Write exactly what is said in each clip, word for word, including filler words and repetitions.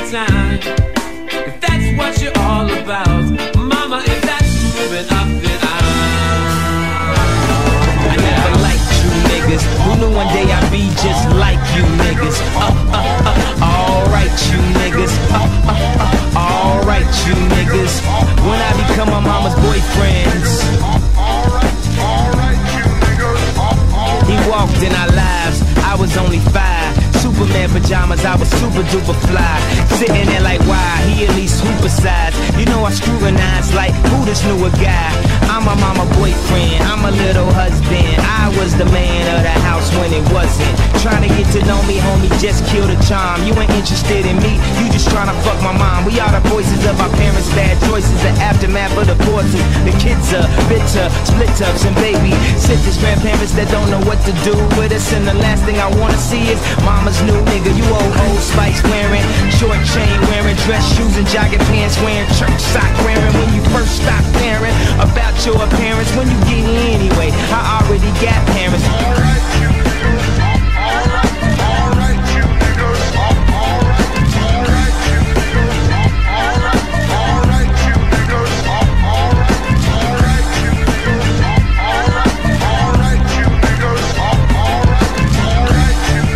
time. If that's what you're all about, mama, if that's moving up, then I never liked you niggas. Who knew one day I'd be just like you niggas? Uh, uh, uh, alright you niggas. Uh, uh, uh, alright you niggas. When I become my mama's boyfriends, he walked in our lives, I was only five. Superman pajamas, I was super duper fly. Sitting there like, why? He at least super size. You know I scrutinize like, who this newer guy? I'm a mama boyfriend, I'm a little husband. I was the man of the house when it wasn't. Trying to get to know me, homie, just kill the charm. You ain't interested in me, you just trying to fuck my mom. We are the voices of our parents' bad choices, the aftermath of the forces. The kids are bitter, split ups and baby sisters, grandparents that don't know what to do with us. And the last thing I wanna see is mama's new nigga. You old Old Spice wearing, short chain wearing, dress shoes and jogging pants wearing, church sock wearing. When you first stop caring about your appearance, when you get here anyway, I already got parents. Alright, you niggas. Alright, alright, you niggas. Alright, alright, you niggas. Alright, alright, you niggas. Alright, alright, you niggas. Alright, alright, you niggas. Alright, alright, you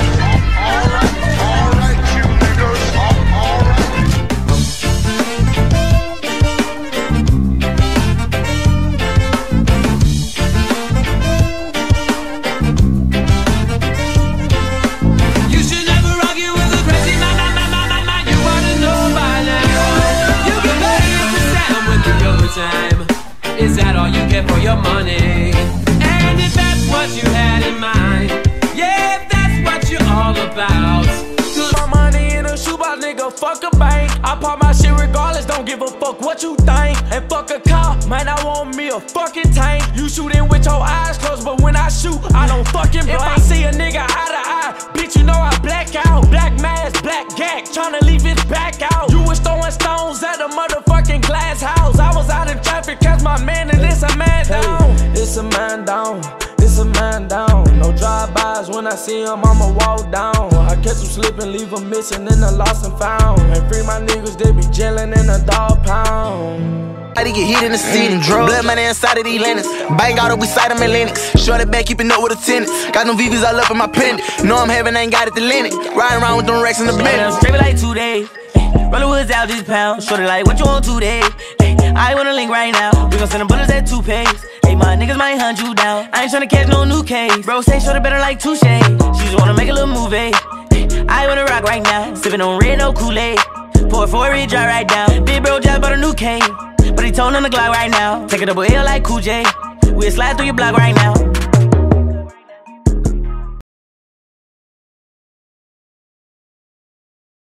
Is that all you get for your money? And if that's what you had in mind, yeah, if that's what you're all about. My money in a shoebox, nigga, fuck a bank. I pop my shit regardless, don't give a fuck what you think. And fuck a car, man, I want me a fucking tank. You shootin' with your eyes closed, but when I shoot, I don't fucking blink. If I see a nigga eye to eye, bitch, you know I black out. Black mask, black gag, tryna leave his back out. You was throwing stones at a motherfucking glass house. I was out in traffic, catch my man, and it's a man down. Hey, it's a man down. It's a man down. No drive-bys when I see him, I'ma walk down. I catch him slipping, leave him missing in the lost and found. And free my niggas, they be jailin' in a dog pound. I get hit in the city, blood money inside of these Lennox. Bike auto, we sight them in Lennox. Shorty back, keeping up with the tenants. Got them V Vs all up in my pendant. Know I'm having, ain't got it to lend it. Riding around with them racks in the bed. Scrape it like two days. Rollin' woods out this pound. Shorty like, what you want today? I wanna link right now. We gon' send them bullets at two pays. Hey, my niggas might hunt you down. I ain't tryna catch no new case. Bro, say shorty better like Touche. She just wanna make a little movie. I wanna rock right now. Sippin' on red, no Kool-Aid. Pour it for a red, dry right down. Big bro just bought a new cane, but he told on the Glock right now. Take a double L like Cool J. We'll slide through your block right now.